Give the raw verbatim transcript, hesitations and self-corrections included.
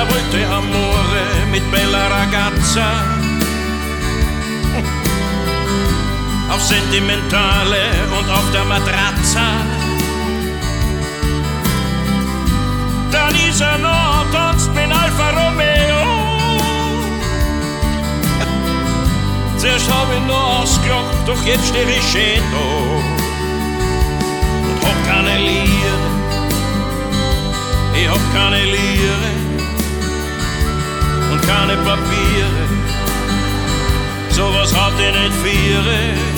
una volte amore mit bella ragazza, auf Sentimentale und auf der Matratza. Dann ist er noch tanzt mit Alfa Romeo. Zuerst hab ich noch ausgelacht, doch jetzt steh ich schön da und hab keine Liere. Ich hab keine Liere und keine Papiere. Sowas hat ich nicht viere.